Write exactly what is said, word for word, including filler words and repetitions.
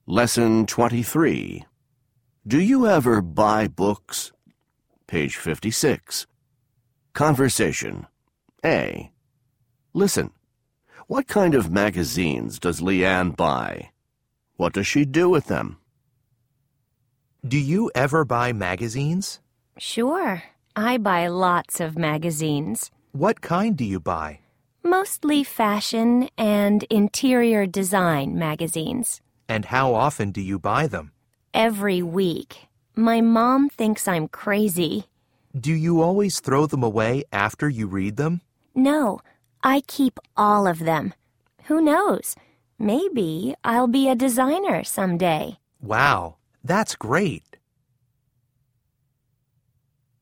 Lesson twenty-three. Do you ever buy books? Page fifty-six. Conversation. A. Listen. What kind of magazines does Leanne buy? What does she do with them? Do you ever buy magazines? Sure. I buy lots of magazines. What kind do you buy? Mostly fashion and interior design magazines. And how often do you buy them? Every week. My mom thinks I'm crazy. Do you always throw them away after you read them? No, I keep all of them. Who knows? Maybe I'll be a designer someday. Wow, that's great.